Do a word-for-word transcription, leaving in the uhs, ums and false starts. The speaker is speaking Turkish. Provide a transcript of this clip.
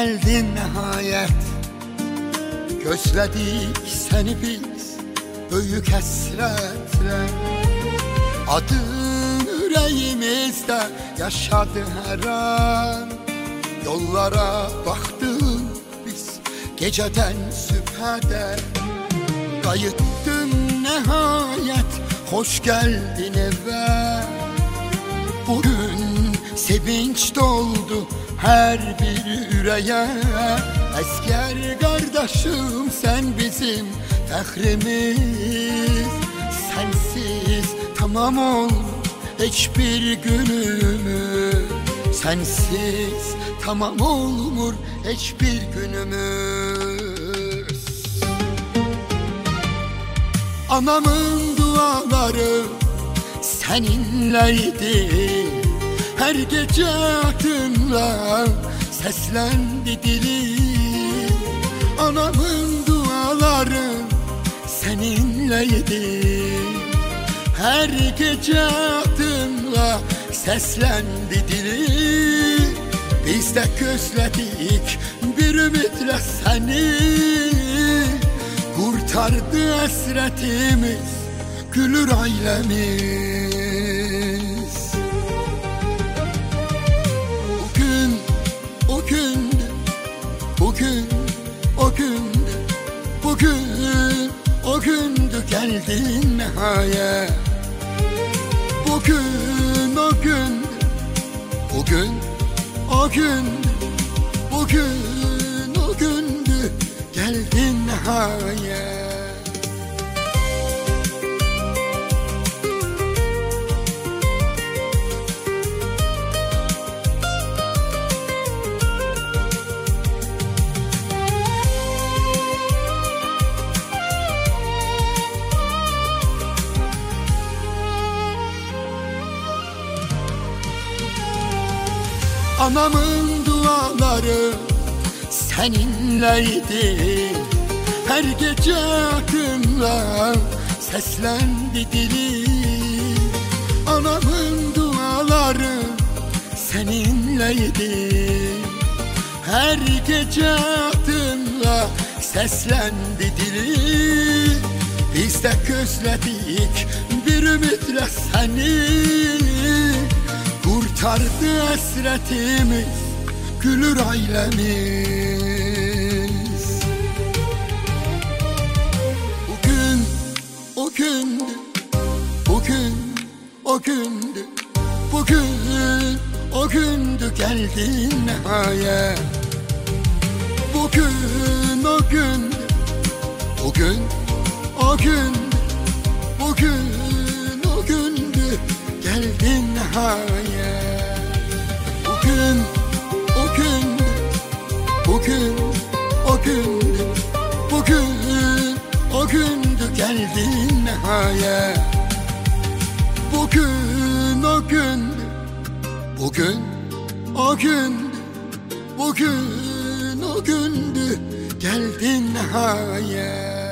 geldin nihayet. Gözledik seni biz büyük hasretle. Adın yüreğimizde yaşadı her an. Yollara baktık biz geceden sübhede. Kayıttın nihayet, hoş geldin eve. Bugün sevinç doldu her bir yüreğe. Asker kardeşim sen bizim fakrimiz. Sensiz tamam ol hiçbir günümüz. Sensiz tamam olmur hiçbir günümüz. Anamın duaları seninleydi. Her gece adınla seslendi dilim. Anamın duaları seninleydi. Her gece adınla seslendi dilim. Biz de gözledik bir ümitle seni. Kurtardı hasretimiz, gülür ailemiz. Bugün o gündü, bugün o gündü, bugün o gündü geldin nihayet. Bugün o gündü, bugün o gündü, bugün o gündü geldin nihayet. Anamın duaları seninleydi. Her gece adınla seslendi dilim. Anamın duaları seninleydi. Her gece adınla seslendi dilim. Biz de gözledik bir ümitle seni. Kurtardı hasretimiz, gülür ailemiz. Bugün o gündü, bugün o gündü, bugün o gündü geldin nihayet. Bugün o gündü, bugün o gündü, bugün o gündü geldin nihayet. Bugün o gündü, bugün o gündü, bugün o gündü geldin nihayet. Bugün o gündü, bugün o gündü, bugün o gündü geldin nihayet.